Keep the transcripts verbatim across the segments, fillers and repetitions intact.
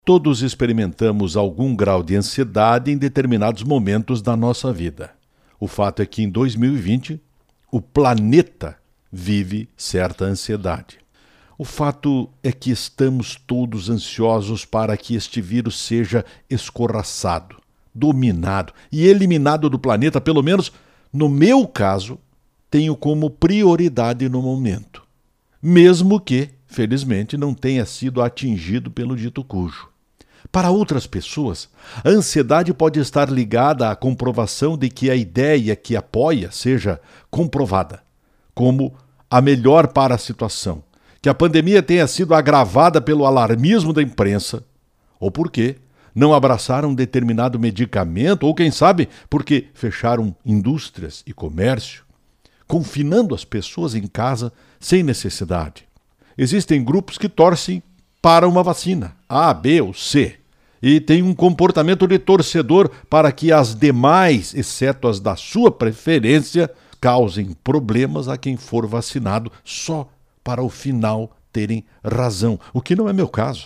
Todos experimentamos algum grau de ansiedade em determinados momentos da nossa vida. O fato é que em dois mil e vinte, o planeta vive certa ansiedade. O fato é que estamos todos ansiosos para que este vírus seja escorraçado, dominado e eliminado do planeta, pelo menos no meu caso, tenho como prioridade no momento. Mesmo que, felizmente, não tenha sido atingido pelo dito cujo. Para outras pessoas, a ansiedade pode estar ligada à comprovação de que a ideia que apoia seja comprovada como a melhor para a situação, que a pandemia tenha sido agravada pelo alarmismo da imprensa, ou porque não abraçaram um determinado medicamento, ou quem sabe porque fecharam indústrias e comércio, confinando as pessoas em casa sem necessidade. Existem grupos que torcem para uma vacina, A, B ou C, e têm um comportamento de torcedor para que as demais, exceto as da sua preferência, causem problemas a quem for vacinado só para o final terem razão, o que não é meu caso.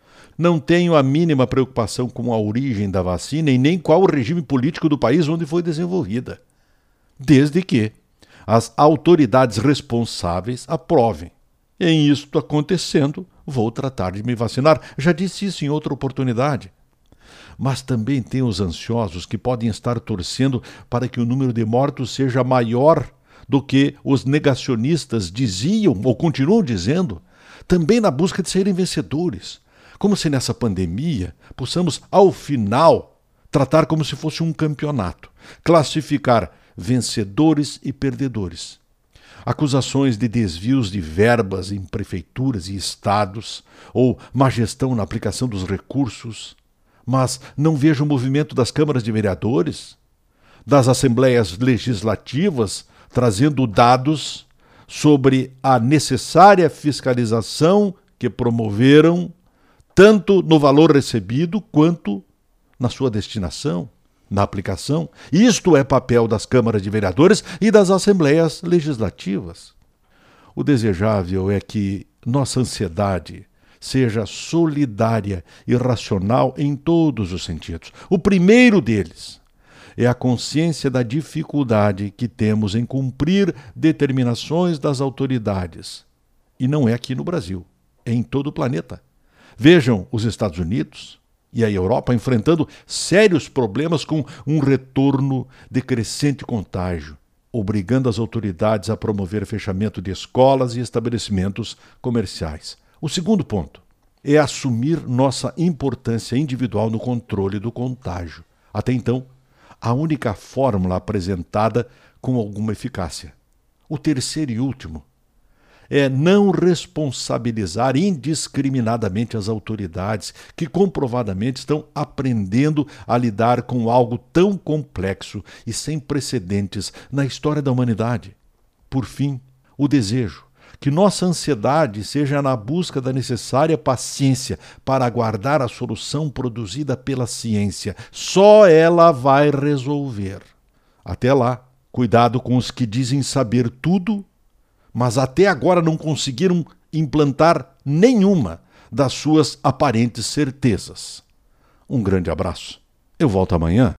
Não tenho a mínima preocupação com a origem da vacina e nem qual o regime político do país onde foi desenvolvida, desde que as autoridades responsáveis aprovem. Em isto acontecendo, vou tratar de me vacinar. Já disse isso em outra oportunidade. Mas também tem os ansiosos que podem estar torcendo para que o número de mortos seja maior do que os negacionistas diziam ou continuam dizendo, também na busca de serem vencedores. Como se nessa pandemia possamos, ao final, tratar como se fosse um campeonato, classificar vencedores e perdedores. Acusações de desvios de verbas em prefeituras e estados, ou má gestão na aplicação dos recursos, mas não vejo o movimento das câmaras de vereadores, das assembleias legislativas, trazendo dados sobre a necessária fiscalização que promoveram, tanto no valor recebido quanto na sua destinação, na aplicação. Isto é papel das câmaras de vereadores e das assembleias legislativas. O desejável é que nossa ansiedade seja solidária e racional em todos os sentidos. O primeiro deles é a consciência da dificuldade que temos em cumprir determinações das autoridades. E não é aqui no Brasil, é em todo o planeta. Vejam os Estados Unidos e a Europa enfrentando sérios problemas com um retorno de crescente contágio, obrigando as autoridades a promover fechamento de escolas e estabelecimentos comerciais. O segundo ponto é assumir nossa importância individual no controle do contágio. Até então, a única fórmula apresentada com alguma eficácia. O terceiro e último é não responsabilizar indiscriminadamente as autoridades que comprovadamente estão aprendendo a lidar com algo tão complexo e sem precedentes na história da humanidade. Por fim, o desejo que nossa ansiedade seja na busca da necessária paciência para aguardar a solução produzida pela ciência. Só ela vai resolver. Até lá, cuidado com os que dizem saber tudo, mas até agora não conseguiram implantar nenhuma das suas aparentes certezas. Um grande abraço. Eu volto amanhã.